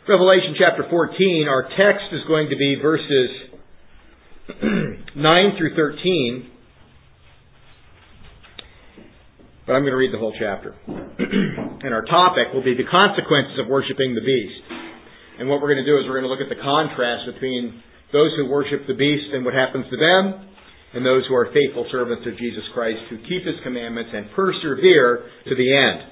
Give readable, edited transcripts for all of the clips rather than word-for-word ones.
Revelation chapter 14, our text is going to be verses 9 through 13. But I'm going to read the whole chapter. And our topic will be the consequences of worshiping the beast. And what we're going to do is we're going to look at the contrast between those who worship the beast and what happens to them, and those who are faithful servants of Jesus Christ, who keep His commandments and persevere to the end.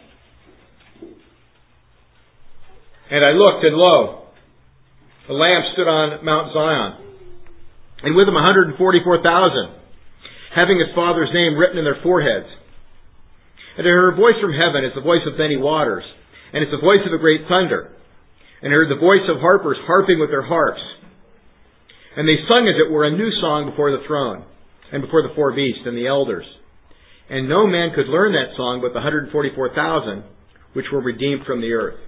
And I looked, and lo, the Lamb stood on Mount Zion, and with Him 144,000, having His Father's name written in their foreheads. And I heard a voice from heaven as the voice of many waters, and it's the voice of a great thunder. And I heard the voice of harpers harping with their harps. And they sung as it were a new song before the throne, and before the four beasts and the elders. And no man could learn that song but the 144,000, which were redeemed from the earth.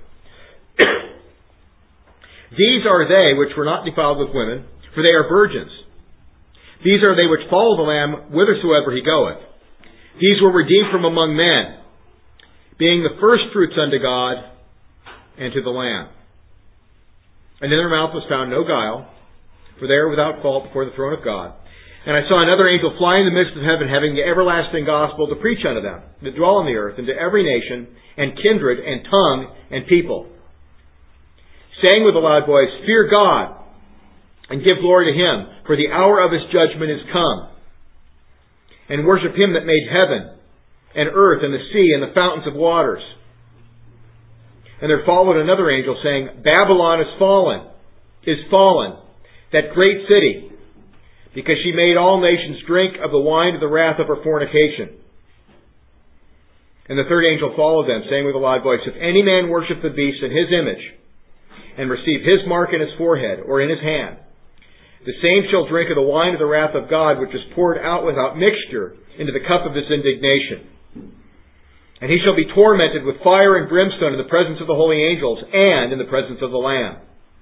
These are they which were not defiled with women, for they are virgins. These are they which follow the Lamb whithersoever He goeth. These were redeemed from among men, being the firstfruits unto God and to the Lamb. And in their mouth was found no guile, for they are without fault before the throne of God. And I saw another angel fly in the midst of heaven, having the everlasting gospel to preach unto them that dwell on the earth, and to every nation, and kindred, and tongue, and people, saying with a loud voice, Fear God, and give glory to Him, for the hour of His judgment is come. And worship Him that made heaven, and earth, and the sea, and the fountains of waters. And there followed another angel, saying, Babylon is fallen, that great city, because she made all nations drink of the wine of the wrath of her fornication. And the third angel followed them, saying with a loud voice, If any man worship the beast in his image, and receive his mark in his forehead or in his hand, the same shall drink of the wine of the wrath of God, which is poured out without mixture into the cup of His indignation. And he shall be tormented with fire and brimstone in the presence of the holy angels and in the presence of the Lamb.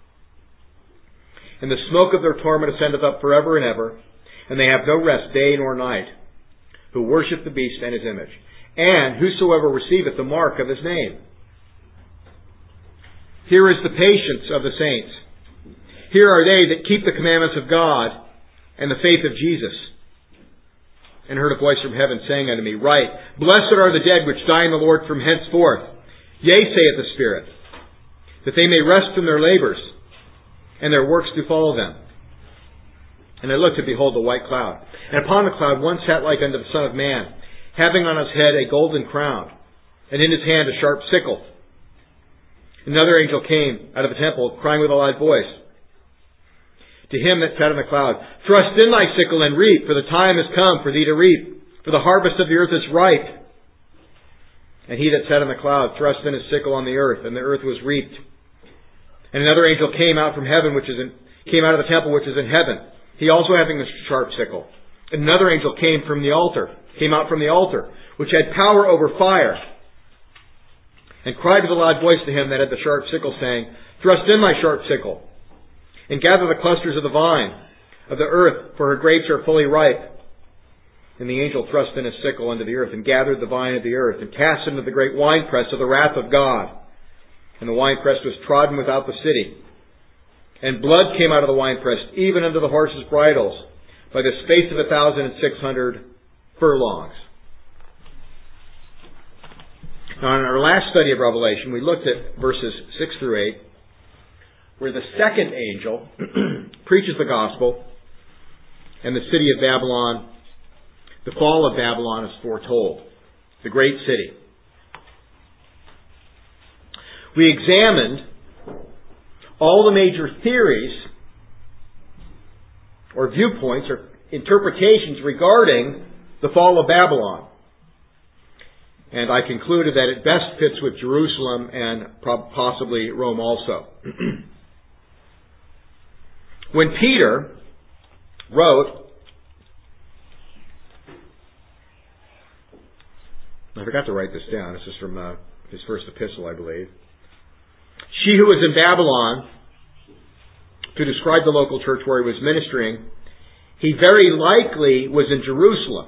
And the smoke of their torment ascendeth up forever and ever, and they have no rest day nor night, who worship the beast and his image, and whosoever receiveth the mark of his name. Here is the patience of the saints. Here are they that keep the commandments of God and the faith of Jesus. And heard a voice from heaven saying unto me, Write, Blessed are the dead which die in the Lord from henceforth. Yea, saith the Spirit, that they may rest from their labors, and their works do follow them. And I looked, and behold, a white cloud. And upon the cloud one sat like unto the Son of Man, having on his head a golden crown, and in his hand a sharp sickle. Another angel came out of the temple, crying with a loud voice to him that sat on the cloud, Thrust in thy sickle and reap, for the time is come for thee to reap, for the harvest of the earth is ripe. And he that sat on the cloud thrust in his sickle on the earth, and the earth was reaped. And another angel came out from heaven, came out of the temple which is in heaven, he also having the sharp sickle. And another angel came out from the altar, which had power over fire, and cried with a loud voice to him that had the sharp sickle, saying, Thrust in thy sharp sickle, and gather the clusters of the vine of the earth, for her grapes are fully ripe. And the angel thrust in his sickle into the earth, and gathered the vine of the earth, and cast it into the great winepress of the wrath of God. And the winepress was trodden without the city. And blood came out of the winepress, even unto the horses' bridles, by the space of 1,600 furlongs. Now, in our last study of Revelation, we looked at verses 6 through 8, where the second angel preaches the gospel, and the city of Babylon, the fall of Babylon is foretold, the great city. We examined all the major theories or viewpoints or interpretations regarding the fall of Babylon. And I concluded that it best fits with Jerusalem and possibly Rome also. When Peter wrote, I forgot to write this down. This is from his first epistle, I believe. She who was in Babylon, to describe the local church where he was ministering, he very likely was in Jerusalem,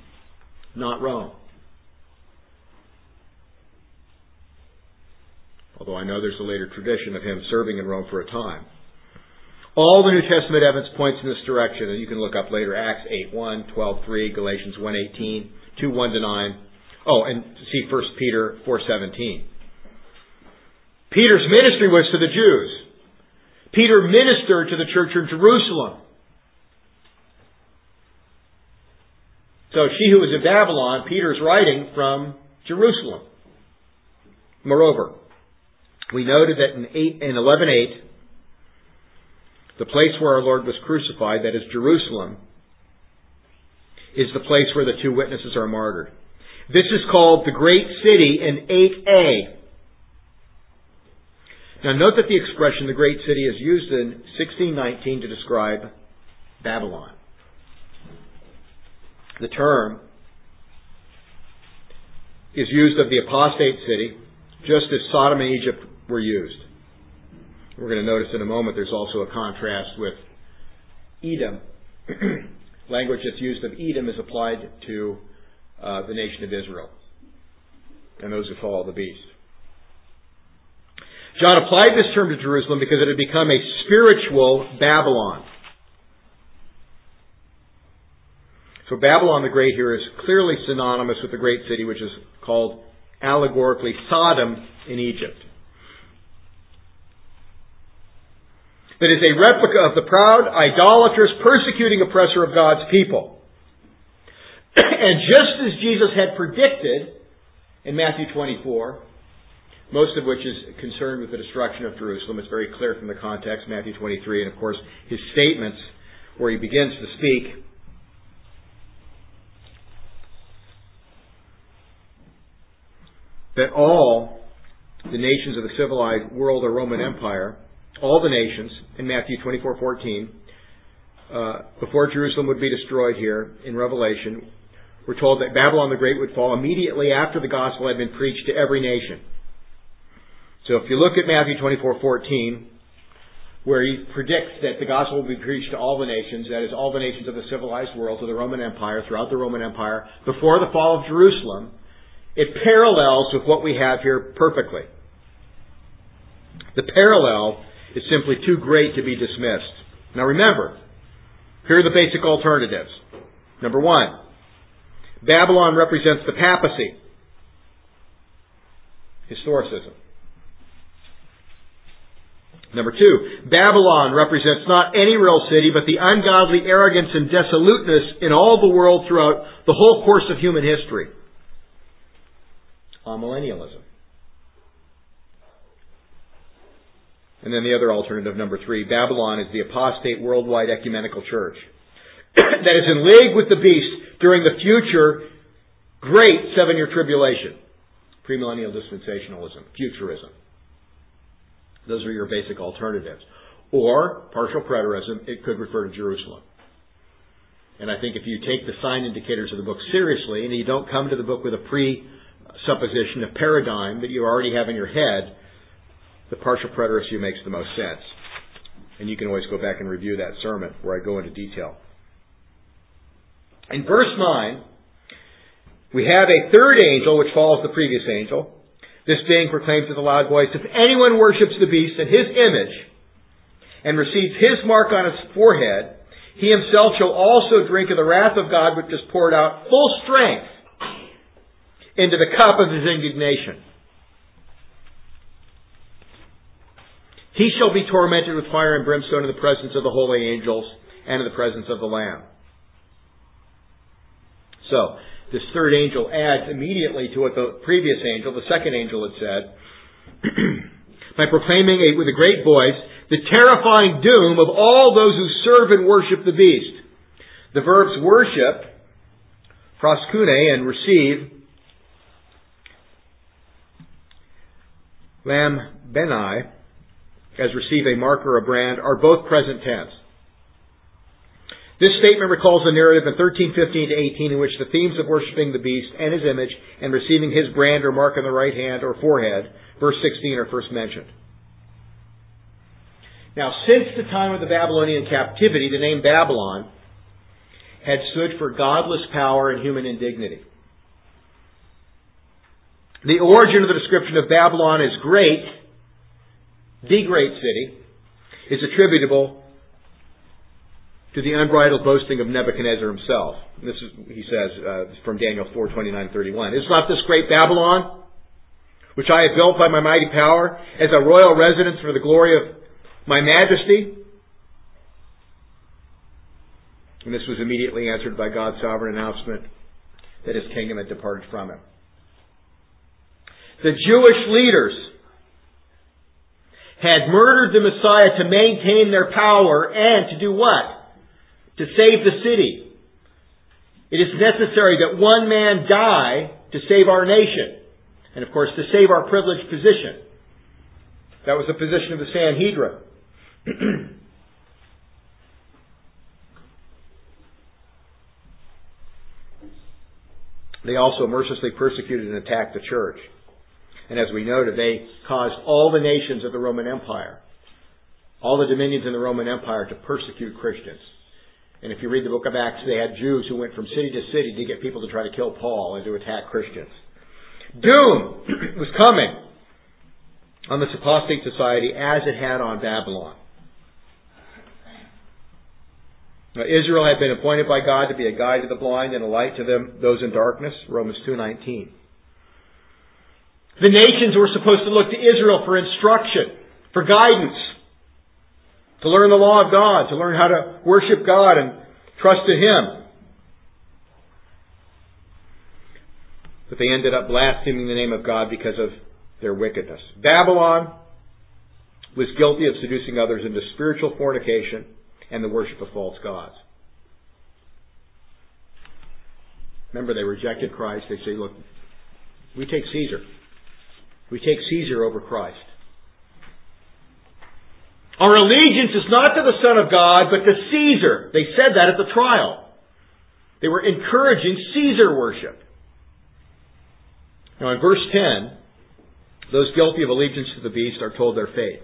not Rome. although I know there's a later tradition of him serving in Rome for a time. All the New Testament evidence points in this direction, and you can look up later Acts 8:1, 12:3, Galatians 1:18, 2:1-9. Oh, and see 1 Peter 4:17. Peter's ministry was to the Jews. Peter ministered to the church in Jerusalem. So she who was in Babylon, Peter's writing from Jerusalem. Moreover, we noted that in 11:8, the place where our Lord was crucified, that is Jerusalem, is the place where the two witnesses are martyred. This is called the Great City in 8a. Now note that the expression the Great City is used in 1619 to describe Babylon. The term is used of the apostate city, just as Sodom and Egypt were used. We're going to notice in a moment there's also a contrast with Edom. Language that's used of Edom is applied to the nation of Israel and those who follow the beast. John applied this term to Jerusalem because it had become a spiritual Babylon. So Babylon the Great here is clearly synonymous with the great city, which is called allegorically Sodom in Egypt. That is a replica of the proud, idolatrous, persecuting oppressor of God's people. And just as Jesus had predicted in Matthew 24, most of which is concerned with the destruction of Jerusalem, it's very clear from the context, Matthew 23, and of course his statements where he begins to speak. That all the nations of the civilized world or Roman Empire, all the nations, in Matthew 24:14, before Jerusalem would be destroyed here in Revelation, we're told that Babylon the Great would fall immediately after the gospel had been preached to every nation. So if you look at Matthew 24:14, where he predicts that the gospel will be preached to all the nations, that is, all the nations of the civilized world, to the Roman Empire, throughout the Roman Empire, before the fall of Jerusalem, it parallels with what we have here perfectly. The parallel is simply too great to be dismissed. Now remember, here are the basic alternatives. Number one, Babylon represents the papacy. Historicism. Number two, Babylon represents not any real city, but the ungodly arrogance and dissoluteness in all the world throughout the whole course of human history. Amillennialism. And then the other alternative, number three, Babylon is the apostate worldwide ecumenical church that is in league with the beast during the future great 7-year tribulation. Premillennial dispensationalism, futurism. Those are your basic alternatives. Or, partial preterism, it could refer to Jerusalem. And I think if you take the sign indicators of the book seriously, and you don't come to the book with a presupposition, a paradigm that you already have in your head, the partial preterist view makes the most sense. And you can always go back and review that sermon where I go into detail. In verse 9, we have a third angel which follows the previous angel. This being proclaims with a loud voice, if anyone worships the beast and his image and receives his mark on his forehead, he himself shall also drink of the wrath of God which is poured out full strength into the cup of his indignation. He shall be tormented with fire and brimstone in the presence of the holy angels and in the presence of the Lamb. So, this third angel adds immediately to what the previous angel, the second angel, had said, by proclaiming with a great voice the terrifying doom of all those who serve and worship the beast. The verbs worship, proskune, and receive, lambenai, as receive a mark or a brand, are both present tense. This statement recalls the narrative in 13:15 to 18 in which the themes of worshiping the beast and his image and receiving his brand or mark on the right hand or forehead, verse 16, are first mentioned. Now, since the time of the Babylonian captivity, the name Babylon had stood for godless power and human indignity. The origin of the description of Babylon as great the great city, is attributable to the unbridled boasting of Nebuchadnezzar himself. This is, he says, from Daniel 4:29-31. Is not this great Babylon, which I have built by my mighty power, as a royal residence for the glory of my majesty? And this was immediately answered by God's sovereign announcement that his kingdom had departed from him. The Jewish leaders had murdered the Messiah to maintain their power and to do what? To save the city. It is necessary that one man die to save our nation. And of course, to save our privileged position. That was the position of the Sanhedrin. They also mercilessly persecuted and attacked the church. And as we noted, they caused all the nations of the Roman Empire, all the dominions in the Roman Empire, to persecute Christians. And if you read the book of Acts, they had Jews who went from city to city to get people to try to kill Paul and to attack Christians. Doom was coming on this apostate society as it had on Babylon. Now, Israel had been appointed by God to be a guide to the blind and a light to those in darkness, Romans 2:19. The nations were supposed to look to Israel for instruction, for guidance, to learn the law of God, to learn how to worship God and trust in Him. But they ended up blaspheming the name of God because of their wickedness. Babylon was guilty of seducing others into spiritual fornication and the worship of false gods. Remember, they rejected Christ. They say, look, we take Caesar. We take Caesar over Christ. Our allegiance is not to the Son of God, but to Caesar. They said that at the trial. They were encouraging Caesar worship. Now in verse 10, those guilty of allegiance to the beast are told their fate.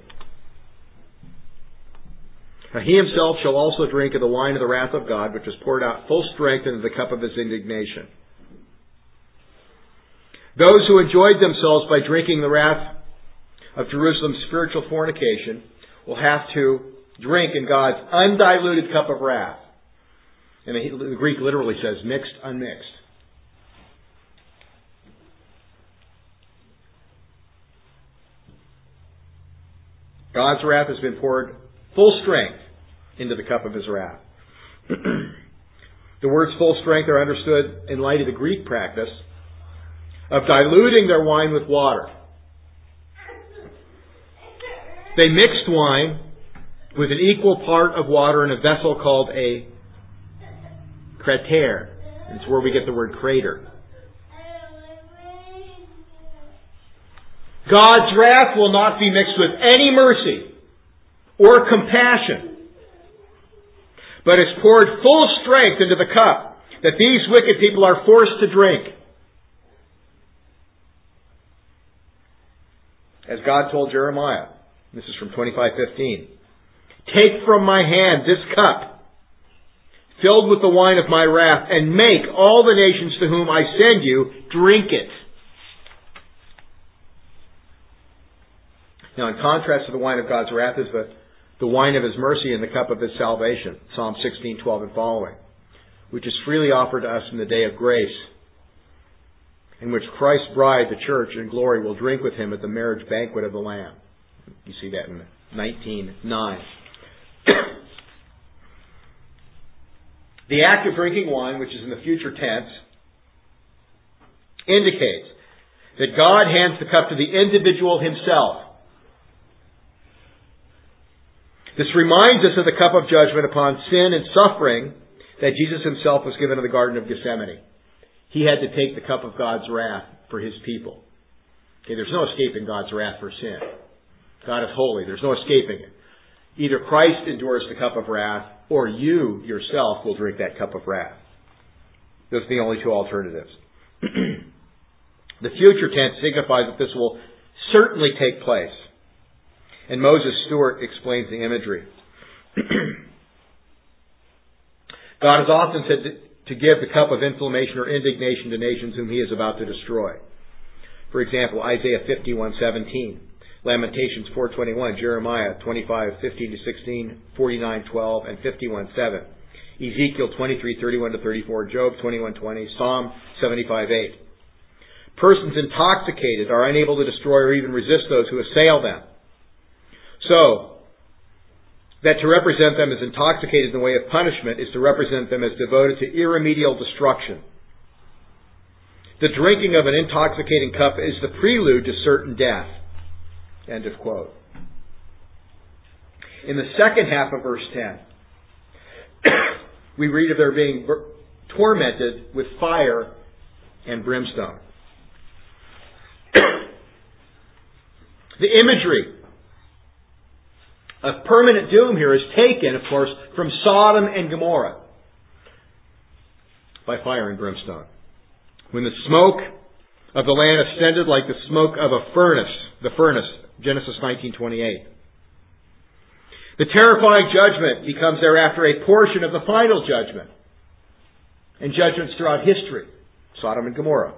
Now, he himself shall also drink of the wine of the wrath of God, which is poured out full strength into the cup of his indignation. Those who enjoyed themselves by drinking the wrath of Jerusalem's spiritual fornication will have to drink in God's undiluted cup of wrath. And the Greek literally says mixed, unmixed. God's wrath has been poured full strength into the cup of his wrath. The words full strength are understood in light of the Greek practice of diluting their wine with water. They mixed wine with an equal part of water in a vessel called a crater. It's where we get the word crater. God's wrath will not be mixed with any mercy or compassion, but it's poured full strength into the cup that these wicked people are forced to drink. As God told Jeremiah, this is from 25:15, take from my hand this cup, filled with the wine of my wrath, and make all the nations to whom I send you drink it. Now, in contrast to the wine of God's wrath is the wine of His mercy and the cup of His salvation, Psalm 16:12 and following, which is freely offered to us in the day of grace, in which Christ's bride, the church, in glory will drink with Him at the marriage banquet of the Lamb. You see that in 19:9. The act of drinking wine, which is in the future tense, indicates that God hands the cup to the individual himself. This reminds us of the cup of judgment upon sin and suffering that Jesus himself was given in the Garden of Gethsemane. He had to take the cup of God's wrath for his people. Okay, there's no escaping God's wrath for sin. God is holy. There's no escaping it. Either Christ endures the cup of wrath, or you yourself will drink that cup of wrath. Those are the only two alternatives. The future tense signifies that this will certainly take place. And Moses Stewart explains the imagery. God has often said to give the cup of inflammation or indignation to nations whom He is about to destroy. For example, Isaiah 51:17. Lamentations 4:21, Jeremiah 25:15-16, 49:12, and 51:7. Ezekiel 23:31-34, Job 21:20, Psalm 75:8. Persons intoxicated are unable to destroy or even resist those who assail them. So, that to represent them as intoxicated in the way of punishment is to represent them as devoted to irremediable destruction. The drinking of an intoxicating cup is the prelude to certain death. End of quote. In the second half of verse 10, we read of their being tormented with fire and brimstone. The imagery of permanent doom here is taken, of course, from Sodom and Gomorrah by fire and brimstone. When the smoke of the land ascended like the smoke of a furnace, Genesis 19:28. The terrifying judgment becomes thereafter a portion of the final judgment and judgments throughout history, Sodom and Gomorrah.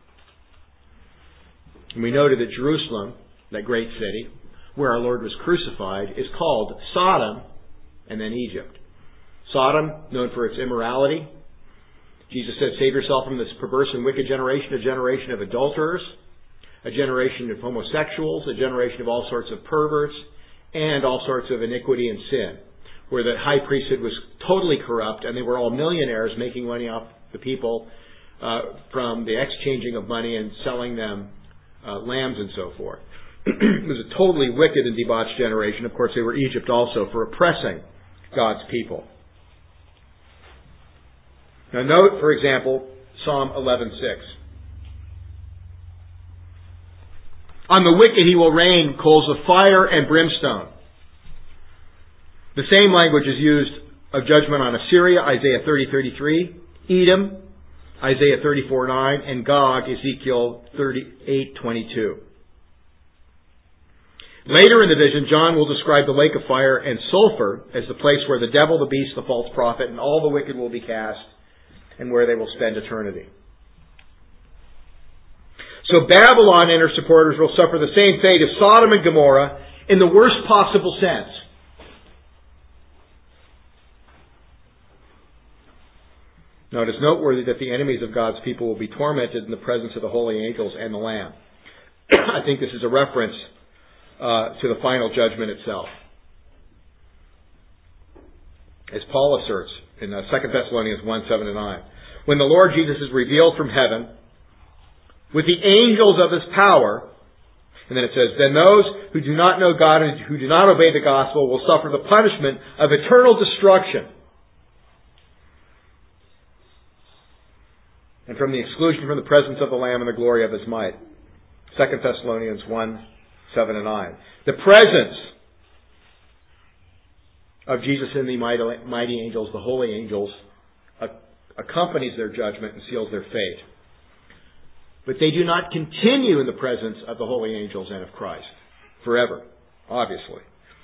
And we noted that Jerusalem, that great city, where our Lord was crucified, is called Sodom and then Egypt. Sodom, known for its immorality. Jesus said, save yourself from this perverse and wicked generation, a generation of adulterers, a generation of homosexuals, a generation of all sorts of perverts, and all sorts of iniquity and sin, where the high priesthood was totally corrupt, and they were all millionaires making money off the people from the exchanging of money and selling them lambs and so forth. It was a totally wicked and debauched generation. Of course, they were Egypt also for oppressing God's people. Now note, for example, Psalm 11:6. On the wicked he will rain coals of fire and brimstone. The same language is used of judgment on Assyria, Isaiah 30:33, Edom, Isaiah 34:9, and Gog, Ezekiel 38:22. Later in the vision, John will describe the lake of fire and sulfur as the place where the devil, the beast, the false prophet, and all the wicked will be cast, and where they will spend eternity. So Babylon and her supporters will suffer the same fate as Sodom and Gomorrah in the worst possible sense. Now it is noteworthy that the enemies of God's people will be tormented in the presence of the holy angels and the Lamb. I think this is a reference to the final judgment itself. As Paul asserts in 2 Thessalonians 1:7-9, when the Lord Jesus is revealed from heaven with the angels of His power, and then it says, then those who do not know God and who do not obey the gospel will suffer the punishment of eternal destruction, and from the exclusion from the presence of the Lamb and the glory of His might. 2 Thessalonians 1:7-9. The presence of Jesus and the mighty angels, the holy angels, accompanies their judgment and seals their fate. But they do not continue in the presence of the holy angels and of Christ forever, obviously.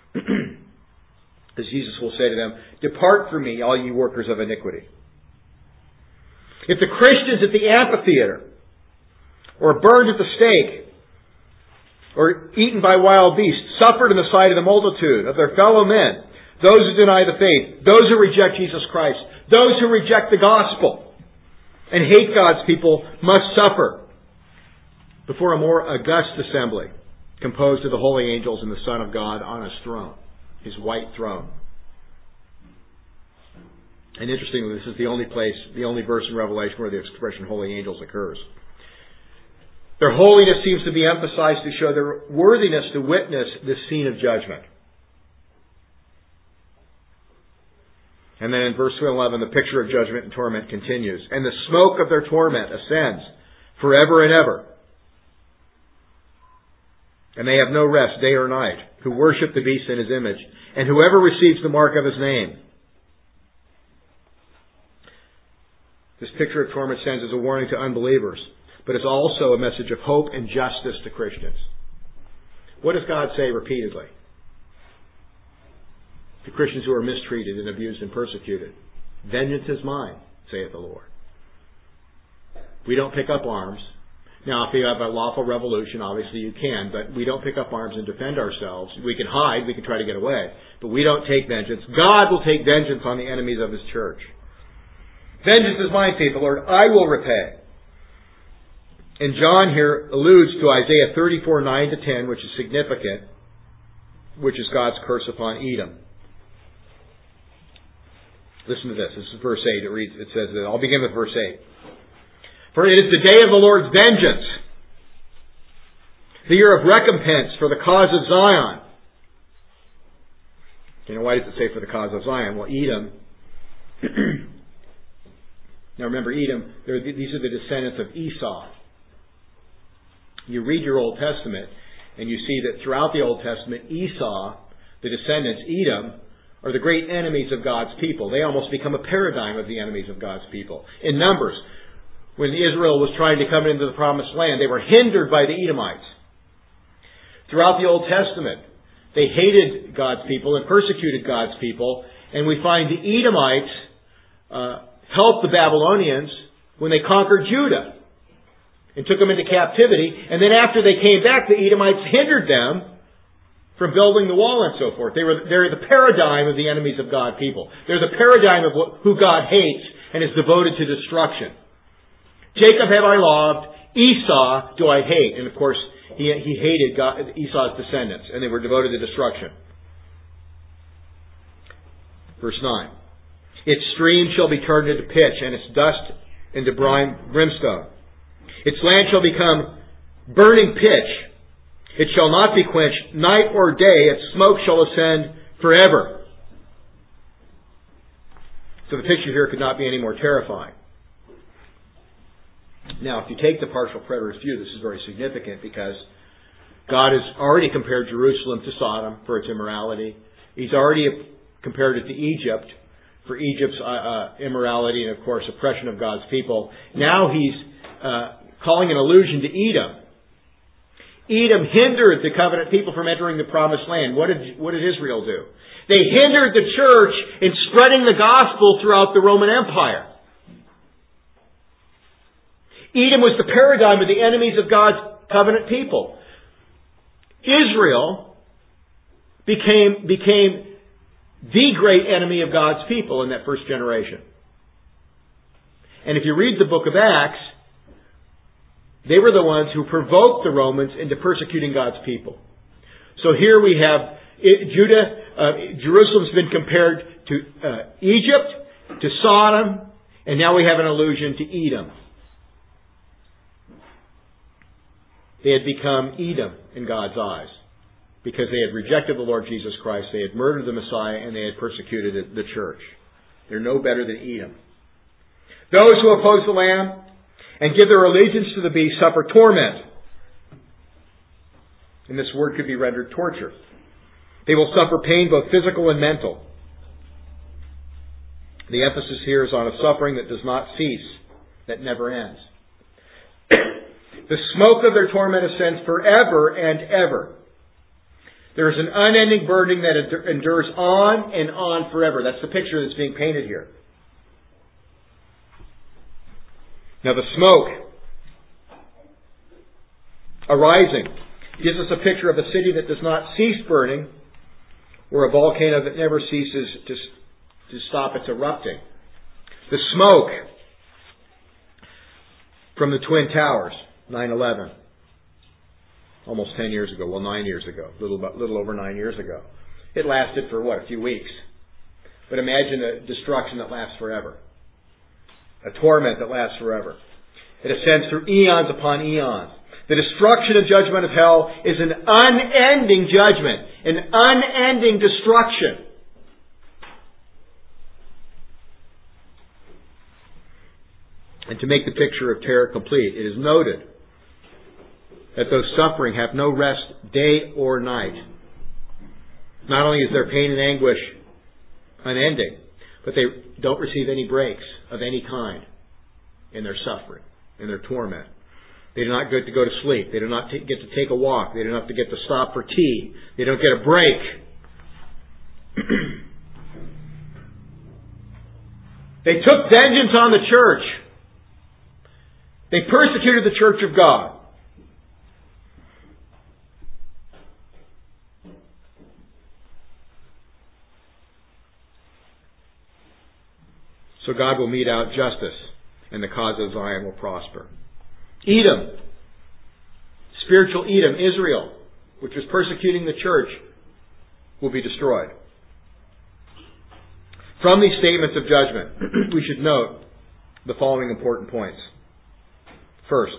As Jesus will say to them, depart from me, all you workers of iniquity. If the Christians at the amphitheater, or burned at the stake, or eaten by wild beasts, suffered in the sight of the multitude of their fellow men, those who deny the faith, those who reject Jesus Christ, those who reject the gospel, and hate God's people, must suffer before a more august assembly, composed of the holy angels and the Son of God on His throne, His white throne. And interestingly, this is the only verse in Revelation where the expression holy angels occurs. Their holiness seems to be emphasized to show their worthiness to witness this scene of judgment. And then in verse 11, the picture of judgment and torment continues. And the smoke of their torment ascends forever and ever. And they have no rest day or night, who worship the beast in his image, and whoever receives the mark of his name. This picture of torment stands as a warning to unbelievers, but it's also a message of hope and justice to Christians. What does God say repeatedly to Christians who are mistreated and abused and persecuted? Vengeance is mine, saith the Lord. We don't pick up arms. Now, if you have a lawful revolution, obviously you can, but we don't pick up arms and defend ourselves. We can hide, we can try to get away, but we don't take vengeance. God will take vengeance on the enemies of His church. Vengeance is mine, saith the Lord, I will repay. And John here alludes to Isaiah 34, 9 to 10, which is significant, which is God's curse upon Edom. Listen to this. This is verse 8. It says that. I'll begin with verse 8. For it is the day of the Lord's vengeance, the year of recompense for the cause of Zion. Why does it say for the cause of Zion? Well, Edom. Now remember, Edom, these are the descendants of Esau. You read your Old Testament, and you see that throughout the Old Testament, Esau, the descendants, Edom, are the great enemies of God's people. They almost become a paradigm of the enemies of God's people. In Numbers, when Israel was trying to come into the Promised Land, they were hindered by the Edomites. Throughout the Old Testament, they hated God's people and persecuted God's people, and we find the Edomites helped the Babylonians when they conquered Judah and took them into captivity, and then after they came back, the Edomites hindered them from building the wall and so forth. They're the paradigm of the enemies of God's people. They're the paradigm of who God hates and is devoted to destruction. Jacob have I loved, Esau do I hate. And of course, he hated Esau's descendants, and they were devoted to destruction. Verse 9. Its stream shall be turned into pitch, and its dust into brimstone. Its land shall become burning pitch. It shall not be quenched night or day. Its smoke shall ascend forever. So the picture here could not be any more terrifying. Now, if you take the partial preterist view, this is very significant because God has already compared Jerusalem to Sodom for its immorality. He's already compared it to Egypt for Egypt's immorality and, of course, oppression of God's people. Now He's calling an allusion to Edom. Edom hindered the covenant people from entering the Promised Land. What did Israel do? They hindered the church in spreading the gospel throughout the Roman Empire. Edom was the paradigm of the enemies of God's covenant people. Israel became the great enemy of God's people in that first generation. And if you read the book of Acts, they were the ones who provoked the Romans into persecuting God's people. So here we have Jerusalem's been compared to Egypt, to Sodom, and now we have an allusion to Edom. They had become Edom in God's eyes because they had rejected the Lord Jesus Christ, they had murdered the Messiah, and they had persecuted the church. They're no better than Edom. Those who oppose the Lamb and give their allegiance to the beast suffer torment. And this word could be rendered torture. They will suffer pain, both physical and mental. The emphasis here is on a suffering that does not cease, that never ends. The smoke of their torment ascends forever and ever. There is an unending burning that endures on and on forever. That's the picture that's being painted here. Now the smoke arising gives us a picture of a city that does not cease burning, or a volcano that never ceases to stop its erupting. The smoke from the Twin Towers, 9/11, almost 10 years ago, 9 years ago, little over 9 years ago. It lasted for a few weeks. But imagine a destruction that lasts forever. A torment that lasts forever. It ascends through eons upon eons. The destruction and judgment of hell is an unending judgment, an unending destruction. And to make the picture of terror complete, it is noted that those suffering have no rest day or night. Not only is their pain and anguish unending, but they don't receive any breaks of any kind in their suffering, in their torment. They do not get to go to sleep. They do not get to take a walk. They do not get to stop for tea. They don't get a break. They took vengeance on the church. They persecuted the church of God. So God will mete out justice, and the cause of Zion will prosper. Edom, spiritual Edom, Israel, which was persecuting the church, will be destroyed. From these statements of judgment, we should note the following important points. First,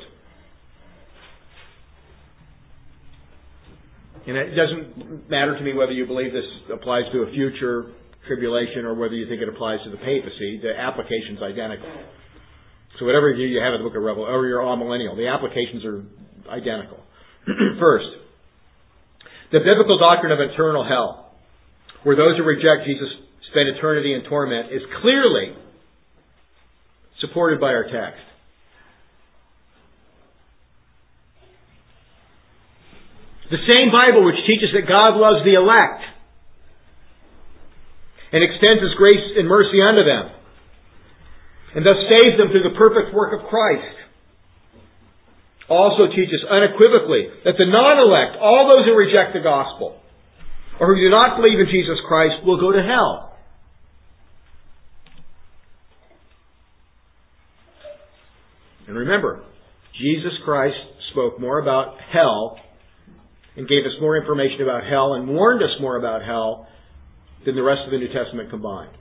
and it doesn't matter to me whether you believe this applies to a future tribulation or whether you think it applies to the papacy, the application's identical. So whatever view you have of the book of Revelation, or you're all millennial, the applications are identical. First, the biblical doctrine of eternal hell, where those who reject Jesus spend eternity in torment, is clearly supported by our text. The same Bible which teaches that God loves the elect and extends His grace and mercy unto them, and thus saves them through the perfect work of Christ, also teaches unequivocally that the non-elect, all those who reject the gospel, or who do not believe in Jesus Christ, will go to hell. And remember, Jesus Christ spoke more about hell and gave us more information about hell and warned us more about hell than the rest of the New Testament combined.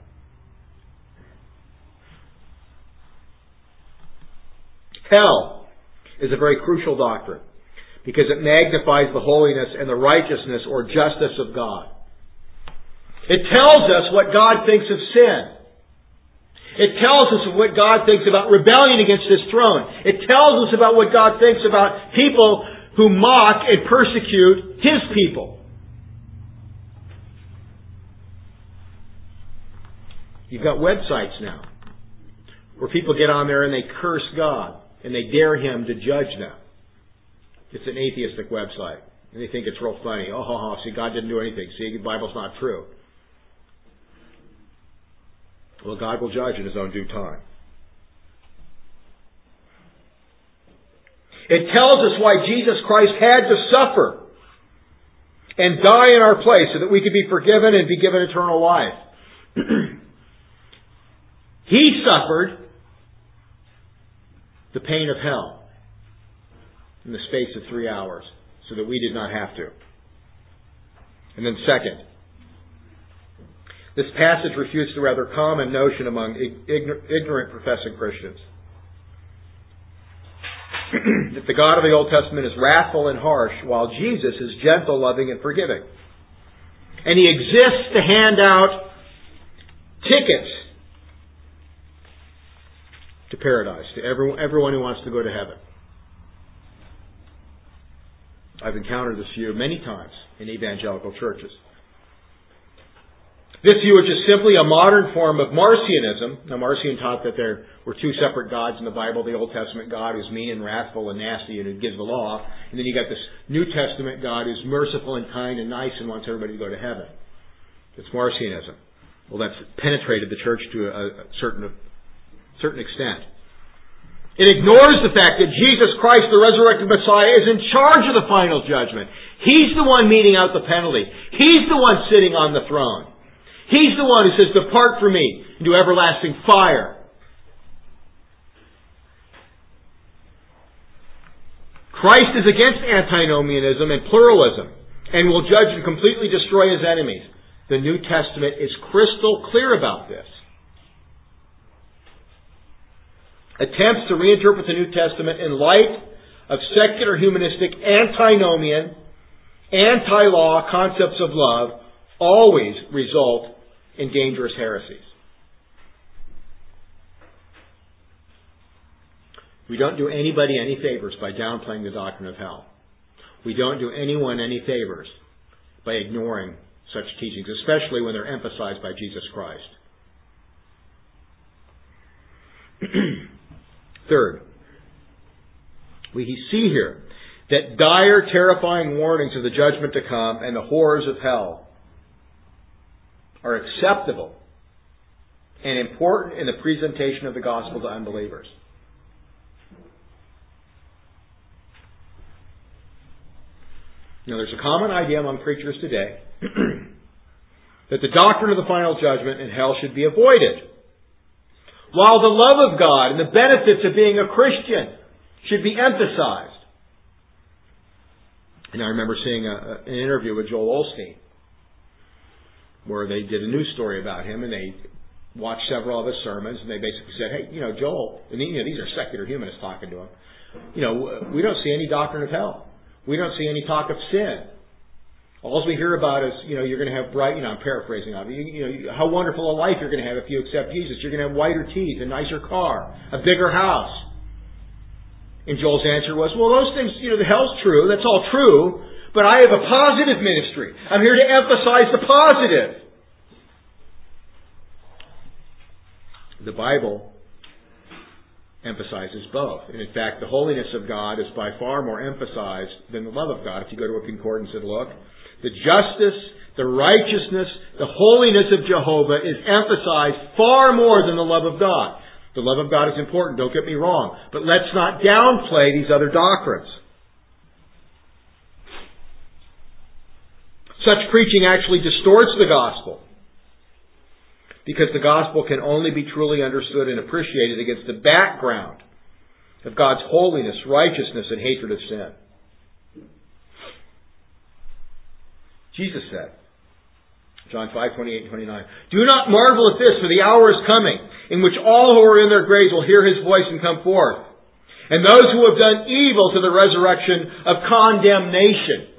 Hell is a very crucial doctrine because it magnifies the holiness and the righteousness or justice of God. It tells us what God thinks of sin. It tells us what God thinks about rebellion against His throne. It tells us about what God thinks about people who mock and persecute His people. You've got websites now where people get on there and they curse God and they dare Him to judge them. It's an atheistic website. And they think it's real funny. Oh, see, God didn't do anything. See, the Bible's not true. Well, God will judge in His own due time. It tells us why Jesus Christ had to suffer and die in our place so that we could be forgiven and be given eternal life. He suffered the pain of hell in the space of 3 hours so that we did not have to. And then second, this passage refutes the rather common notion among ignorant professing Christians that the God of the Old Testament is wrathful and harsh while Jesus is gentle, loving, and forgiving. And He exists to hand out tickets to paradise, to everyone who wants to go to heaven. I've encountered this view many times in evangelical churches. This view is just simply a modern form of Marcionism. Now, Marcion taught that there were two separate gods in the Bible. The Old Testament God who's mean and wrathful and nasty and who gives the law. And then you got this New Testament God who's merciful and kind and nice and wants everybody to go to heaven. It's Marcionism. Well, that's penetrated the church to a certain extent. It ignores the fact that Jesus Christ, the resurrected Messiah, is in charge of the final judgment. He's the one meting out the penalty. He's the one sitting on the throne. He's the one who says, "Depart from me into everlasting fire." Christ is against antinomianism and pluralism and will judge and completely destroy His enemies. The New Testament is crystal clear about this. Attempts to reinterpret the New Testament in light of secular humanistic antinomian, anti-law concepts of love always result in dangerous heresies. We don't do anybody any favors by downplaying the doctrine of hell. We don't do anyone any favors by ignoring such teachings, especially when they're emphasized by Jesus Christ. Third, we see here that dire, terrifying warnings of the judgment to come and the horrors of hell are acceptable and important in the presentation of the gospel to unbelievers. Now, there's a common idea among preachers today that the doctrine of the final judgment and hell should be avoided, while the love of God and the benefits of being a Christian should be emphasized. And I remember seeing an interview with Joel Osteen, where they did a news story about him, and they watched several of his sermons, and they basically said, hey, Joel, and these are secular humanists talking to him, we don't see any doctrine of hell. We don't see any talk of sin. All we hear about is, you're going to have bright, I'm paraphrasing of it, how wonderful a life you're going to have if you accept Jesus. You're going to have whiter teeth, a nicer car, a bigger house. And Joel's answer was, well, those things, the hell's true, that's all true, but I have a positive ministry. I'm here to emphasize the positive. The Bible emphasizes both. And in fact, the holiness of God is by far more emphasized than the love of God. If you go to a concordance and look, the justice, the righteousness, the holiness of Jehovah is emphasized far more than the love of God. The love of God is important, don't get me wrong. But let's not downplay these other doctrines. Such preaching actually distorts the gospel, because the gospel can only be truly understood and appreciated against the background of God's holiness, righteousness, and hatred of sin. Jesus said, John 5:28 and 29, do not marvel at this, for the hour is coming, in which all who are in their graves will hear His voice and come forth, and those who have done evil to the resurrection of condemnation.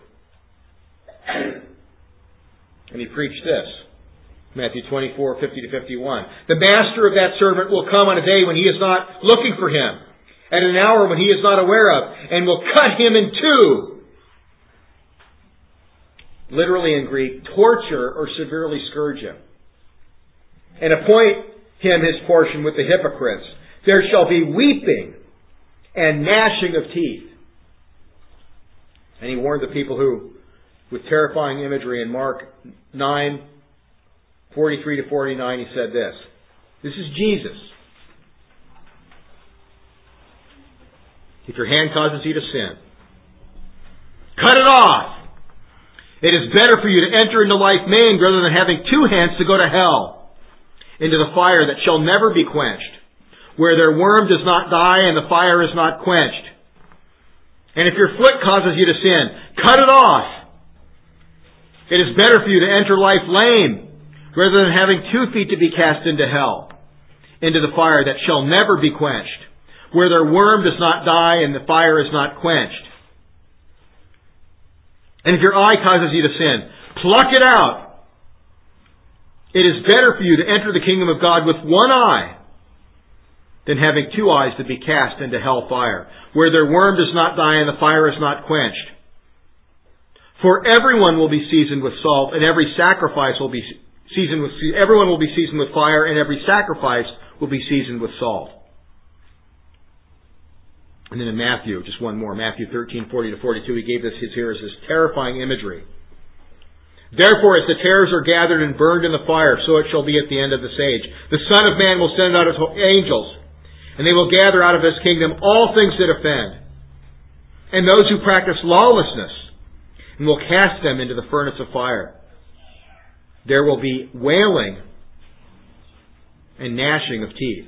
And He preached this, Matthew 24:50-51. The master of that servant will come on a day when he is not looking for him, at an hour when he is not aware of, and will cut him in two. Literally in Greek, torture or severely scourge him, and appoint him his portion with the hypocrites. There shall be weeping and gnashing of teeth. And He warned the people who, with terrifying imagery in Mark 9:43-49, He said this. This is Jesus. If your hand causes you to sin, cut it off. It is better for you to enter into life maimed rather than having two hands to go to hell, into the fire that shall never be quenched, where their worm does not die and the fire is not quenched. And if your foot causes you to sin, cut it off. It is better for you to enter life lame rather than having 2 feet to be cast into hell, into the fire that shall never be quenched, where their worm does not die and the fire is not quenched. And if your eye causes you to sin, pluck it out. It is better for you to enter the kingdom of God with one eye than having 2 eyes to be cast into hell fire, where their worm does not die and the fire is not quenched. For everyone will be seasoned with salt, and every sacrifice will be seasoned with, everyone will be seasoned with fire, and every sacrifice will be seasoned with salt. And then in Matthew, just one more, Matthew 13:40-42, He gave this His hearers this terrifying imagery. Therefore, as the tares are gathered and burned in the fire, so it shall be at the end of this age. The Son of Man will send out His angels, and they will gather out of His kingdom all things that offend, and those who practice lawlessness, and will cast them into the furnace of fire. There will be wailing and gnashing of teeth.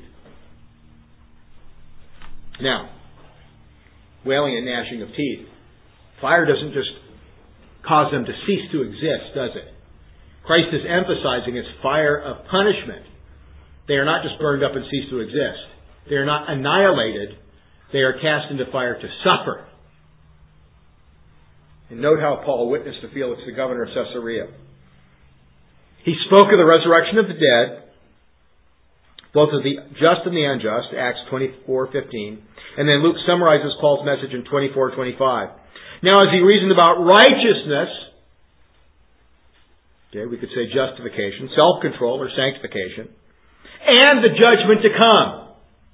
Now, wailing and gnashing of teeth. Fire doesn't just cause them to cease to exist, does it? Christ is emphasizing it's fire of punishment. They are not just burned up and cease to exist. They are not annihilated. They are cast into fire to suffer. And note how Paul witnessed to Felix, the governor of Caesarea. He spoke of the resurrection of the dead, both of the just and the unjust, Acts 24:15. And then Luke summarizes Paul's message in 24:25. Now, as he reasoned about righteousness, we could say justification, self-control or sanctification, and the judgment to come,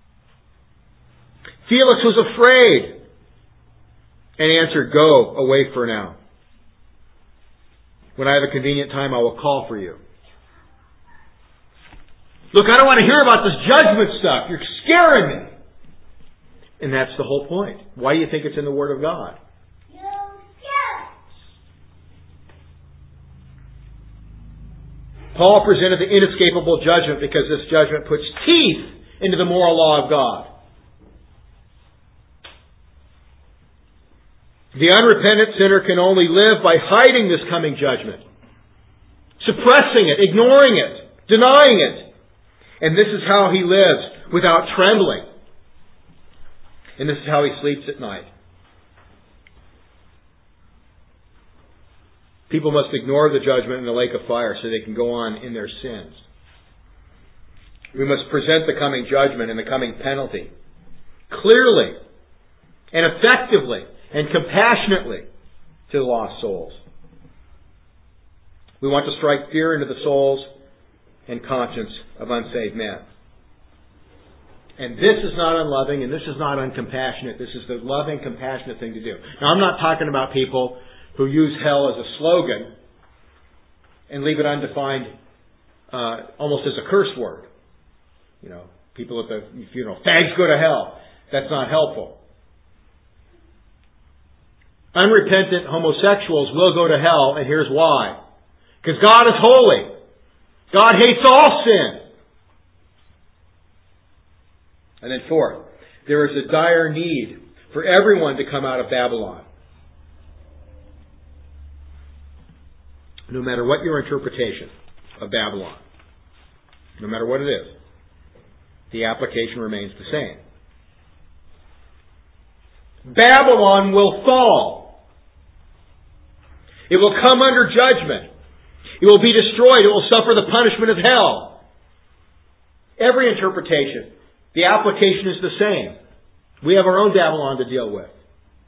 Felix was afraid and answered, "Go away for now. When I have a convenient time, I will call for you." Look, I don't want to hear about this judgment stuff. You're scaring me. And that's the whole point. Why do you think it's in the Word of God? Paul presented the inescapable judgment because this judgment puts teeth into the moral law of God. The unrepentant sinner can only live by hiding this coming judgment, suppressing it, ignoring it, denying it. And this is how he lives without trembling. And this is how he sleeps at night. People must ignore the judgment in the lake of fire so they can go on in their sins. We must present the coming judgment and the coming penalty clearly and effectively and compassionately to the lost souls. We want to strike fear into the souls and conscience of unsaved men. And this is not unloving and this is not uncompassionate. This is the loving, compassionate thing to do. Now, I'm not talking about people who use hell as a slogan and leave it undefined almost as a curse word. You know, people at the funeral, fags go to hell. That's not helpful. Unrepentant homosexuals will go to hell, and here's why. Because God is holy. God hates all sin. And then fourth, there is a dire need for everyone to come out of Babylon. No matter what your interpretation of Babylon, no matter what it is, the application remains the same. Babylon will fall. It will come under judgment. It will be destroyed. It will suffer the punishment of hell. Every interpretation, the application is the same. We have our own Babylon to deal with.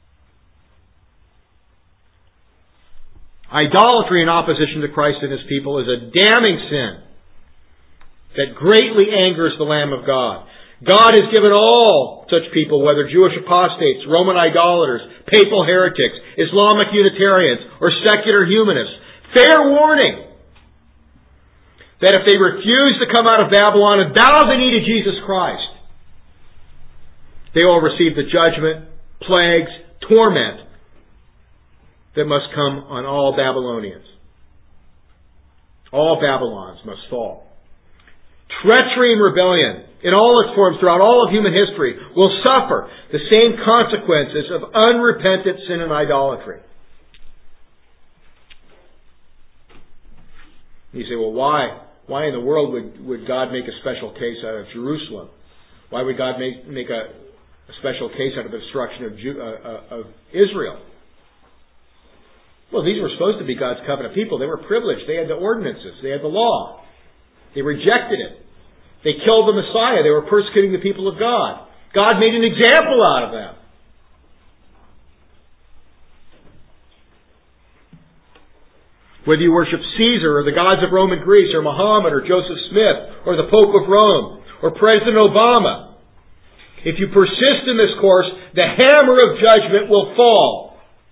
Idolatry in opposition to Christ and His people is a damning sin that greatly angers the Lamb of God. God has given all such people, whether Jewish apostates, Roman idolaters, papal heretics, Islamic Unitarians, or secular humanists, fair warning that if they refuse to come out of Babylon and bow the knee to Jesus Christ, they will receive the judgment, plagues, torment that must come on all Babylonians. All Babylons must fall. Treachery and rebellion, in all its forms throughout all of human history, will suffer the same consequences of unrepentant sin and idolatry. You say, well, why in the world would God make a special case out of Jerusalem? Why would God make a special case out of the destruction of Israel? Well, these were supposed to be God's covenant people. They were privileged. They had the ordinances. They had the law. They rejected it. They killed the Messiah. They were persecuting the people of God. God made an example out of them. Whether you worship Caesar or the gods of Rome and Greece or Muhammad or Joseph Smith or the Pope of Rome or President Obama, if you persist in this course, the hammer of judgment will fall.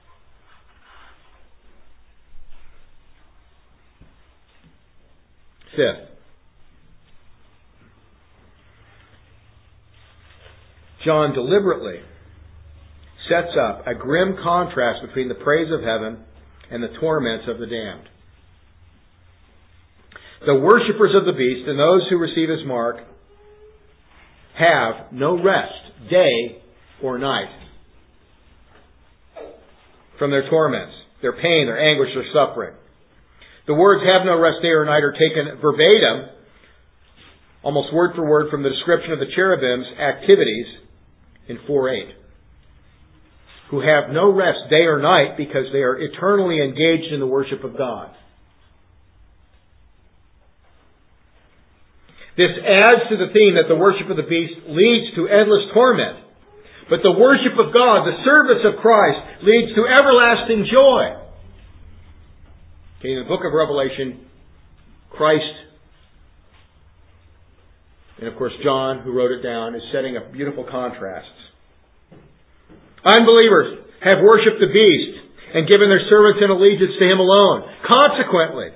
Fifth, John deliberately sets up a grim contrast between the praise of heaven and the torments of the damned. The worshippers of the beast and those who receive his mark have no rest, day or night, from their torments, their pain, their anguish, their suffering. The words have no rest day or night are taken verbatim, almost word for word, from the description of the cherubim's activities in 4:8. Who have no rest day or night because they are eternally engaged in the worship of God. This adds to the theme that the worship of the beast leads to endless torment. But the worship of God, the service of Christ, leads to everlasting joy. Okay, in the book of Revelation, Christ, and of course John, who wrote it down, is setting up beautiful contrasts. Unbelievers have worshipped the beast and given their servants and allegiance to him alone. Consequently,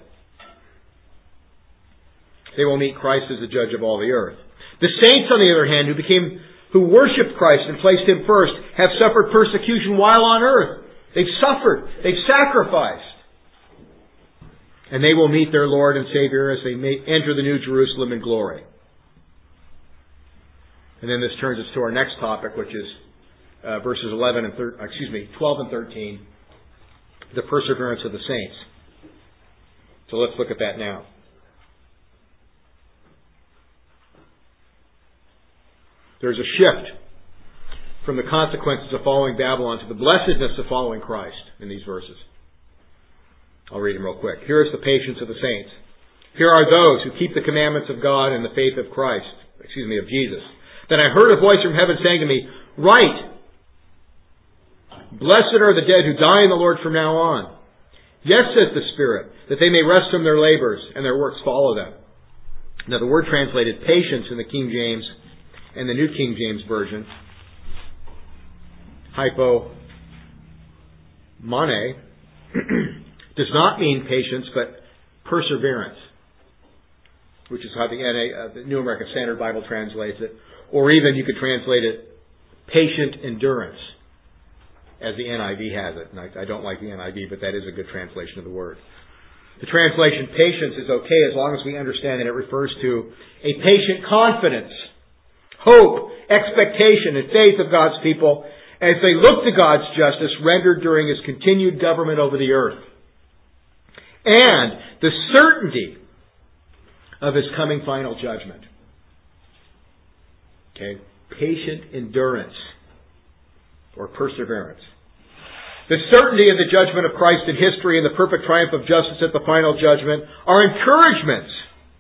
they will meet Christ as the judge of all the earth. The saints, on the other hand, who worshipped Christ and placed him first, have suffered persecution while on earth. They've suffered. They've sacrificed. and they will meet their Lord and Savior as they enter the New Jerusalem in glory. And then this turns us to our next topic, which is verses 12 and 13, the perseverance of the saints. So let's look at that now. There's a shift from the consequences of following Babylon to the blessedness of following Christ in these verses. I'll read them real quick. Here is the patience of the saints. Here are those who keep the commandments of God and the faith of of Jesus. Then I heard a voice from heaven saying to me, "Write, blessed are the dead who die in the Lord from now on. Yes, says the Spirit, that they may rest from their labors and their works follow them." Now the word translated patience in the King James and the New King James Version, hypomone, does not mean patience, but perseverance, which is how the New American Standard Bible translates it. Or even you could translate it patient endurance, as the NIV has it. And I don't like the NIV, but that is a good translation of the word. The translation patience is okay as long as we understand that it refers to a patient confidence, hope, expectation, and faith of God's people as they look to God's justice rendered during His continued government over the earth, and the certainty of His coming final judgment. Okay? Patient endurance or perseverance. The certainty of the judgment of Christ in history and the perfect triumph of justice at the final judgment are encouragements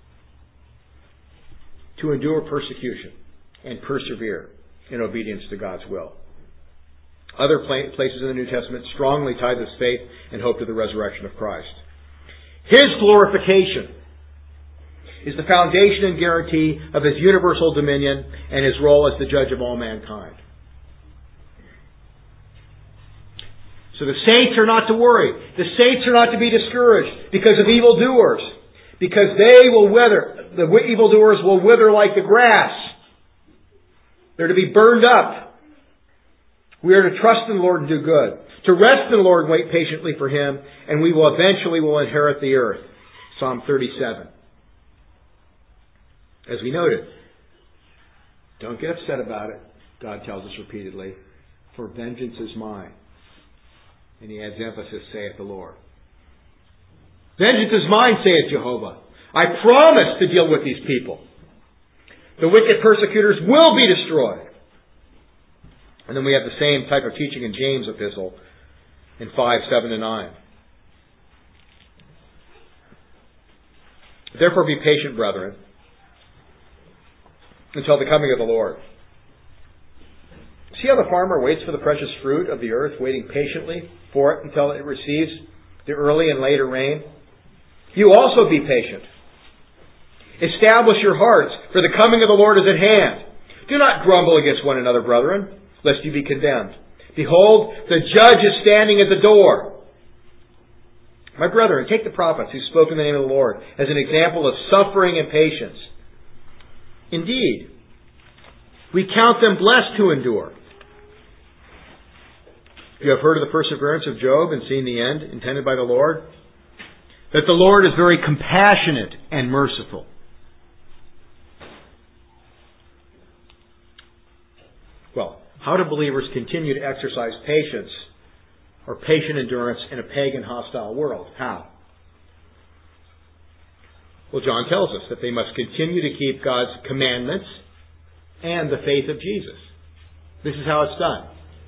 to endure persecution and persevere in obedience to God's will. Other places in the New Testament strongly tie this faith and hope to the resurrection of Christ. His glorification is the foundation and guarantee of His universal dominion and His role as the judge of all mankind. So the saints are not to worry. The saints are not to be discouraged because of evildoers, because the evildoers will wither like the grass. They're to be burned up. We are to trust in the Lord and do good, to rest in the Lord and wait patiently for Him, and we will eventually inherit the earth. Psalm 37. As we noted, don't get upset about it, God tells us repeatedly, for vengeance is mine. And He adds emphasis, saith the Lord. Vengeance is mine, saith Jehovah. I promise to deal with these people. The wicked persecutors will be destroyed. And then we have the same type of teaching in James' epistle in 5:7-9. Therefore be patient, brethren, until the coming of the Lord. See how the farmer waits for the precious fruit of the earth, waiting patiently for it until it receives the early and later rain? You also be patient. Establish your hearts, for the coming of the Lord is at hand. Do not grumble against one another, brethren, lest you be condemned. Behold, the judge is standing at the door. My brethren, take the prophets who spoke in the name of the Lord as an example of suffering and patience. Indeed, we count them blessed who endure. You have heard of the perseverance of Job and seen the end intended by the Lord, that the Lord is very compassionate and merciful. Well, how do believers continue to exercise patience or patient endurance in a pagan, hostile world? How? Well, John tells us that they must continue to keep God's commandments and the faith of Jesus. This is how it's done.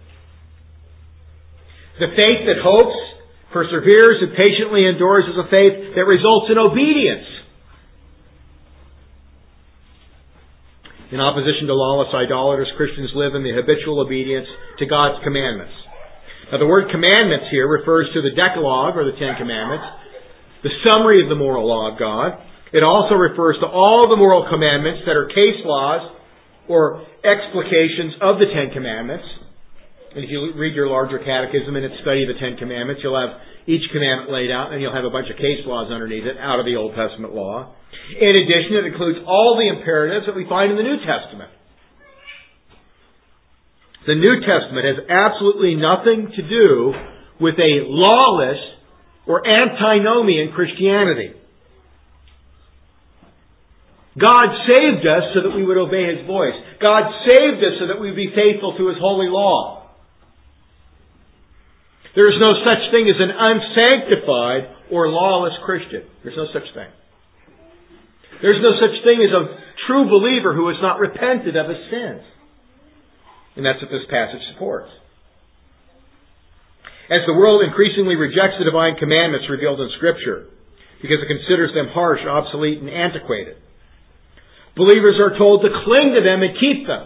The faith that hopes, perseveres, and patiently endures is a faith that results in obedience. In opposition to lawless idolaters, Christians live in the habitual obedience to God's commandments. Now, the word commandments here refers to the Decalogue, or the Ten Commandments, the summary of the moral law of God. It also refers to all the moral commandments that are case laws or explications of the Ten Commandments. And if you read your larger catechism and study the Ten Commandments, you'll have each commandment laid out, and you'll have a bunch of case laws underneath it out of the Old Testament law. In addition, it includes all the imperatives that we find in the New Testament. The New Testament has absolutely nothing to do with a lawless or antinomian Christianity. God saved us so that we would obey His voice. God saved us so that we would be faithful to His holy law. There is no such thing as an unsanctified or lawless Christian. There's no such thing. There's no such thing as a true believer who has not repented of his sins. And that's what this passage supports. As the world increasingly rejects the divine commandments revealed in Scripture because it considers them harsh, obsolete, and antiquated, believers are told to cling to them and keep them.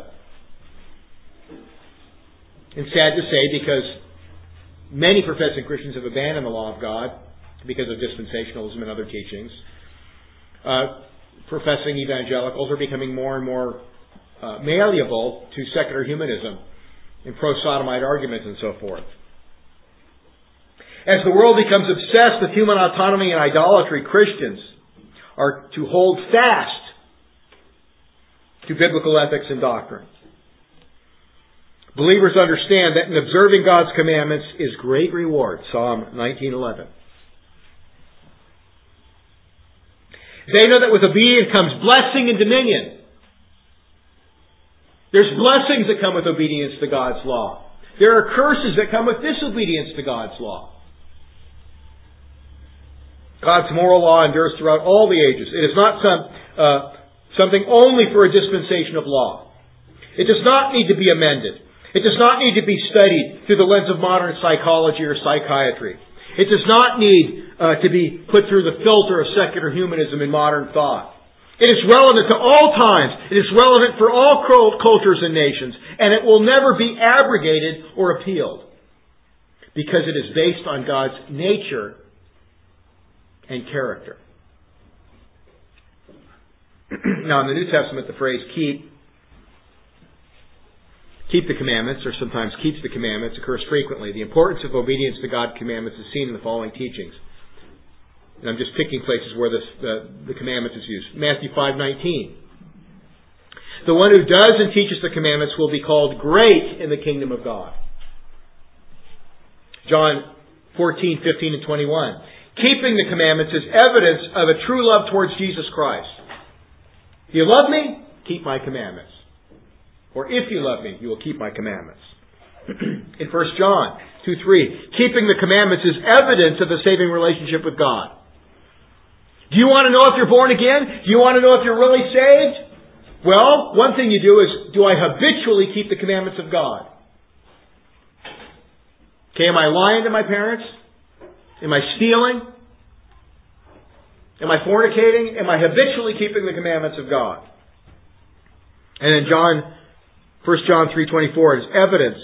And sad to say, because many professing Christians have abandoned the law of God because of dispensationalism and other teachings. Professing evangelicals are becoming more and more malleable to secular humanism and pro-sodomite arguments and so forth. As the world becomes obsessed with human autonomy and idolatry, Christians are to hold fast to biblical ethics and doctrine. Believers understand that in observing God's commandments is great reward. Psalm 19:11. They know that with obedience comes blessing and dominion. There's blessings that come with obedience to God's law. There are curses that come with disobedience to God's law. God's moral law endures throughout all the ages. It is not something only for a dispensation of law. It does not need to be amended. It does not need to be studied through the lens of modern psychology or psychiatry. It does not need to be put through the filter of secular humanism in modern thought. It is relevant to all times. It is relevant for all cultures and nations. And it will never be abrogated or appealed. Because it is based on God's nature and character. Now in the New Testament, the phrase keep the commandments, or sometimes keeps the commandments, occurs frequently. The importance of obedience to God's commandments is seen in the following teachings. And I'm just picking places where the commandments is used. Matthew 5:19. The one who does and teaches the commandments will be called great in the kingdom of God. John 14:15 and 21. Keeping the commandments is evidence of a true love towards Jesus Christ. If you love me, keep my commandments. Or if you love me, you will keep my commandments. In 1 John 2:3, keeping the commandments is evidence of the saving relationship with God. Do you want to know if you're born again? Do you want to know if you're really saved? Well, one thing you do is, do I habitually keep the commandments of God? Okay, am I lying to my parents? Am I stealing? Am I fornicating? Am I habitually keeping the commandments of God? And in 1 John 3:24 is evidence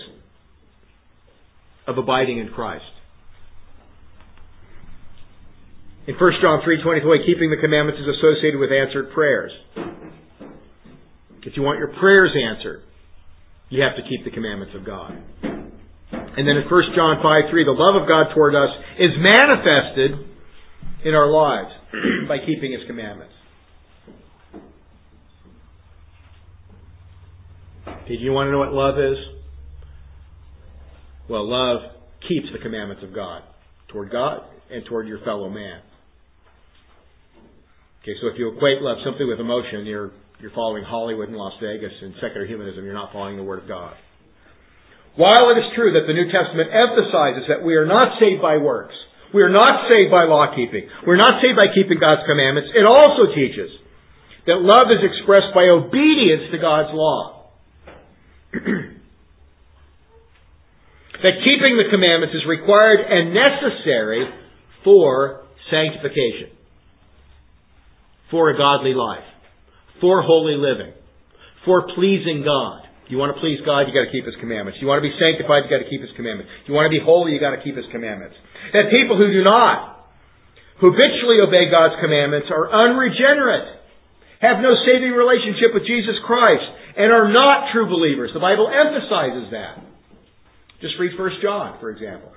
of abiding in Christ. In 1 John 3:24, keeping the commandments is associated with answered prayers. If you want your prayers answered, you have to keep the commandments of God. And then in 1 John 5:3, the love of God toward us is manifested in our lives by keeping His commandments. Okay, do you want to know what love is? Well, love keeps the commandments of God toward God and toward your fellow man. Okay, so if you equate love simply with emotion, you're following Hollywood and Las Vegas and secular humanism. You're not following the Word of God. While it is true that the New Testament emphasizes that we are not saved by works, we are not saved by law keeping, we're not saved by keeping God's commandments, it also teaches that love is expressed by obedience to God's law. That keeping the commandments is required and necessary for sanctification, for a godly life, for holy living, for pleasing God. If you want to please God, you got to keep His commandments. If you want to be sanctified, you got to keep His commandments. If you want to be holy, you got to keep His commandments. That people who do not habitually obey God's commandments are unregenerate, have no saving relationship with Jesus Christ, and are not true believers. The Bible emphasizes that. Just read 1 John, for example.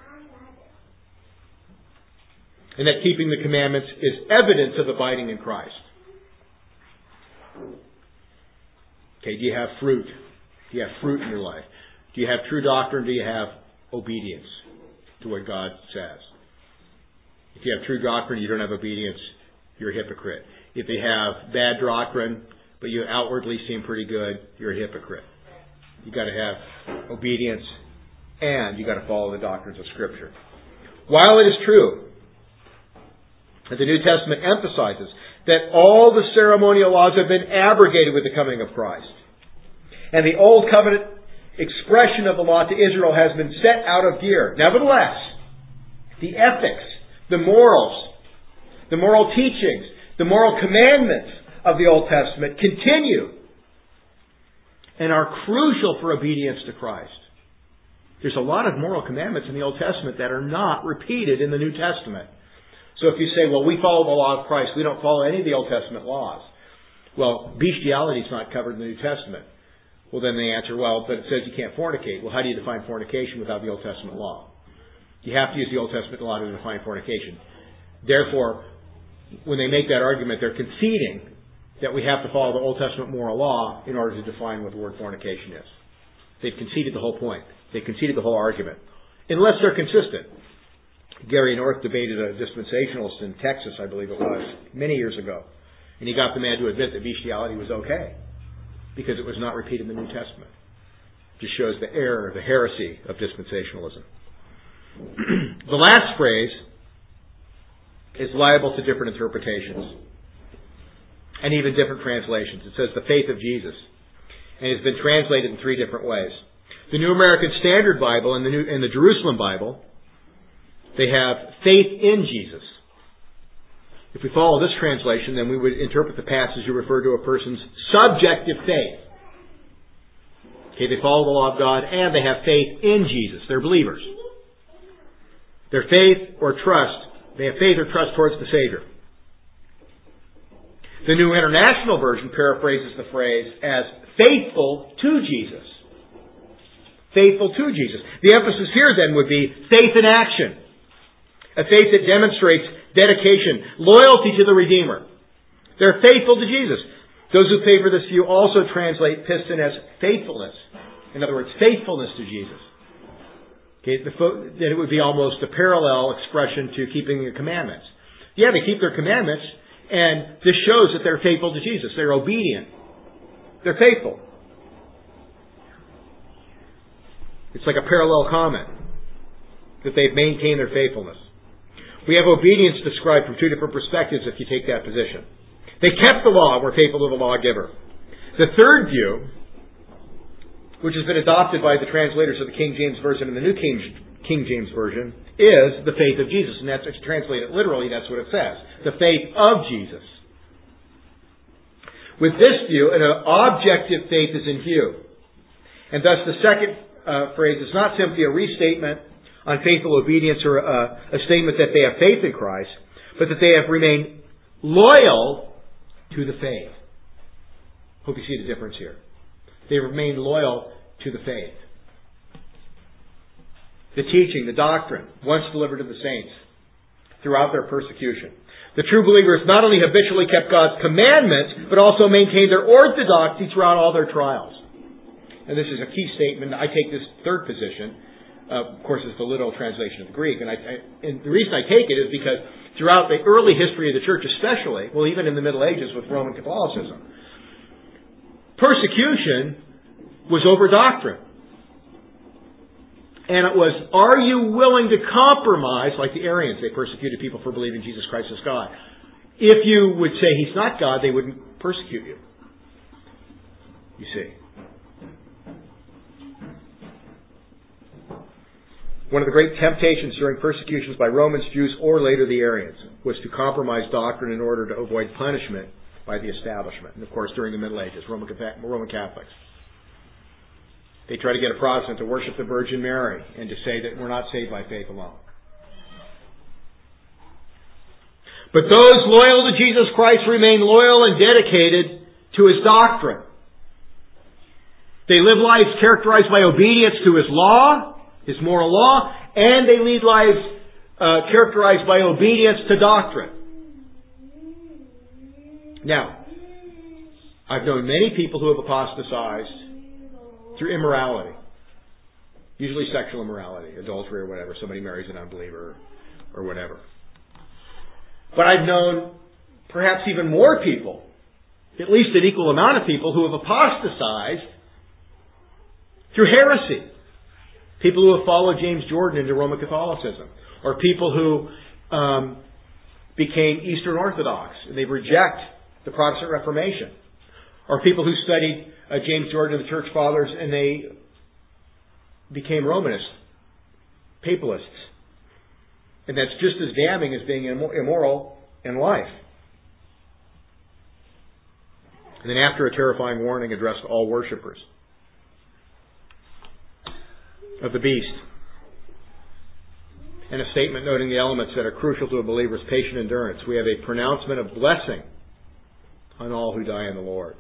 And that keeping the commandments is evidence of abiding in Christ. Okay, do you have fruit? Do you have fruit in your life? Do you have true doctrine? Do you have obedience to what God says? If you have true doctrine, you don't have obedience, you're a hypocrite. If they have bad doctrine, but you outwardly seem pretty good, you're a hypocrite. You've got to have obedience, and you've got to follow the doctrines of Scripture. While it is true that the New Testament emphasizes that all the ceremonial laws have been abrogated with the coming of Christ, and the Old Covenant expression of the law to Israel has been set out of gear, nevertheless, the ethics, the morals, the moral teachings, the moral commandments of the Old Testament continue and are crucial for obedience to Christ. There's a lot of moral commandments in the Old Testament that are not repeated in the New Testament. So if you say, well, we follow the law of Christ, we don't follow any of the Old Testament laws. Well, bestiality is not covered in the New Testament. Well, then they answer, well, but it says you can't fornicate. Well, how do you define fornication without the Old Testament law? You have to use the Old Testament law to define fornication. Therefore, when they make that argument, they're conceding that we have to follow the Old Testament moral law in order to define what the word fornication is. They've conceded the whole point. They've conceded the whole argument. Unless they're consistent. Gary North debated a dispensationalist in Texas, I believe it was, many years ago. And he got the man to admit that bestiality was okay because it was not repeated in the New Testament. Just shows the error, the heresy of dispensationalism. The last phrase is liable to different interpretations and even different translations. It says the faith of Jesus, and it's been translated in 3 different ways. The New American Standard Bible and the Jerusalem Bible, they have faith in Jesus. If we follow this translation, then we would interpret the passage to refer to a person's subjective faith. Okay, they follow the law of God and they have faith in Jesus. They're believers. Their faith or trust, they have faith or trust towards the Savior. The New International Version paraphrases the phrase as faithful to Jesus. Faithful to Jesus. The emphasis here then would be faith in action. A faith that demonstrates dedication, loyalty to the Redeemer. They're faithful to Jesus. Those who favor this view also translate piston as faithfulness. In other words, faithfulness to Jesus. Okay, then it would be almost a parallel expression to keeping the commandments. Yeah, they keep their commandments, and this shows that they're faithful to Jesus. They're obedient. They're faithful. It's like a parallel comment that they've maintained their faithfulness. We have obedience described from 2 different perspectives if you take that position. They kept the law and were faithful to the lawgiver. The third view, which has been adopted by the translators of the King James Version and the New King James Version, is the faith of Jesus. And that's, if you translate it literally, that's what it says. The faith of Jesus. With this view, an objective faith is in view. And thus the second phrase is not simply a restatement on faithful obedience or a statement that they have faith in Christ, but that they have remained loyal to the faith. Hope you see the difference here. They remain loyal to the faith. The teaching, the doctrine, once delivered to the saints throughout their persecution. The true believers not only habitually kept God's commandments, but also maintained their orthodoxy throughout all their trials. And this is a key statement. I take this third position. Of course, it's the literal translation of the Greek. And the reason I take it is because throughout the early history of the church especially, well, even in the Middle Ages with Roman Catholicism, persecution was over doctrine. And it was, are you willing to compromise, like the Arians, they persecuted people for believing Jesus Christ is God. If you would say He's not God, they wouldn't persecute you. You see. One of the great temptations during persecutions by Romans, Jews, or later the Arians was to compromise doctrine in order to avoid punishment by the establishment. And of course, during the Middle Ages, Roman Catholics. They try to get a Protestant to worship the Virgin Mary and to say that we're not saved by faith alone. But those loyal to Jesus Christ remain loyal and dedicated to His doctrine. They live lives characterized by obedience to His law, His moral law, and they lead lives characterized by obedience to doctrine. Now, I've known many people who have apostatized through immorality. Usually sexual immorality, adultery or whatever. Somebody marries an unbeliever or whatever. But I've known perhaps even more people, at least an equal amount of people, who have apostatized through heresy. People who have followed James Jordan into Roman Catholicism. Or people who became Eastern Orthodox and they reject the Protestant Reformation. Or people who studied James Jordan and the Church Fathers and they became Romanists, Papalists. And that's just as damning as being immoral in life. And then after a terrifying warning addressed to all worshippers of the beast. And a statement noting the elements that are crucial to a believer's patient endurance. We have a pronouncement of blessing on all who die in the Lord.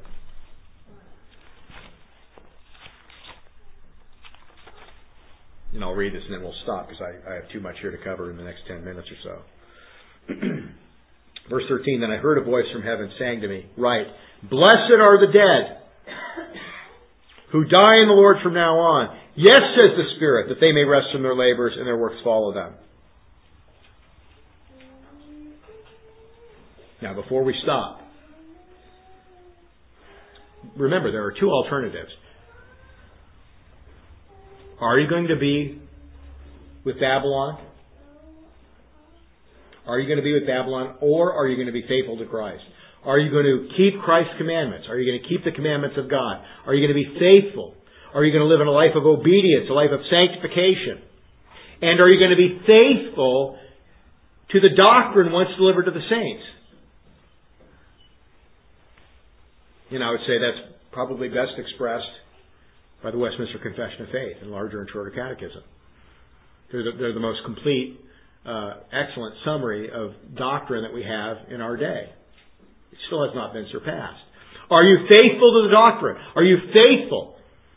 And I'll read this and then we'll stop because I have too much here to cover in the next 10 minutes or so. Verse 13, then I heard a voice from heaven saying to me, write, blessed are the dead who die in the Lord from now on. Yes, says the Spirit, that they may rest from their labors and their works follow them. Now, before we stop, remember there are two alternatives. Are you going to be with Babylon? Are you going to be with Babylon, or are you going to be faithful to Christ? Are you going to keep Christ's commandments? Are you going to keep the commandments of God? Are you going to be faithful? Are you going to live in a life of obedience, a life of sanctification? And are you going to be faithful to the doctrine once delivered to the saints? And I would say that's probably best expressed by the Westminster Confession of Faith and larger and shorter catechism. They're the most complete, excellent summary of doctrine that we have in our day. It still has not been surpassed. Are you faithful to the doctrine? Are you faithful?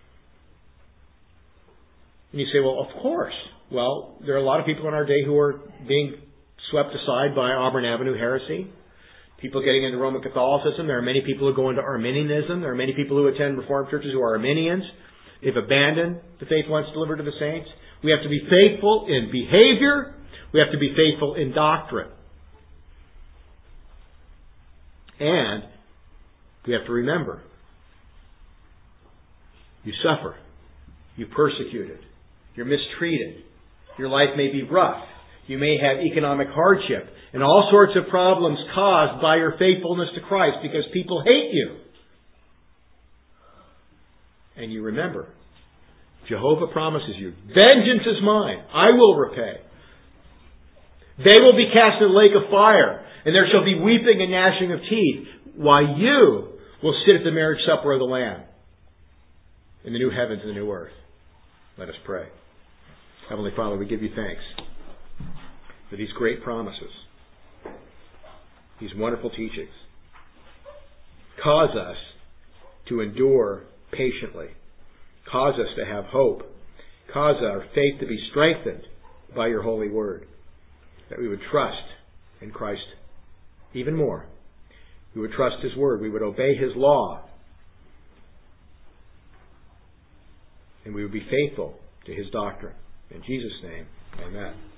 And you say, well, of course. Well, there are a lot of people in our day who are being swept aside by Auburn Avenue heresy. People getting into Roman Catholicism. There are many people who go into Arminianism. There are many people who attend Reformed churches who are Arminians. They've abandoned the faith once delivered to the saints. We have to be faithful in behavior. We have to be faithful in doctrine. And we have to remember, you suffer. You're persecuted. You're mistreated. Your life may be rough. You may have economic hardship and all sorts of problems caused by your faithfulness to Christ because people hate you. And you remember, Jehovah promises you, vengeance is mine. I will repay. They will be cast in the lake of fire, and there shall be weeping and gnashing of teeth, while you will sit at the marriage supper of the Lamb in the new heavens and the new earth. Let us pray. Heavenly Father, we give you thanks for these great promises, these wonderful teachings. Cause us to endure patiently. Cause us to have hope. Cause our faith to be strengthened by your holy word. That we would trust in Christ even more. We would trust his word. We would obey his law. And we would be faithful to his doctrine. In Jesus' name, amen.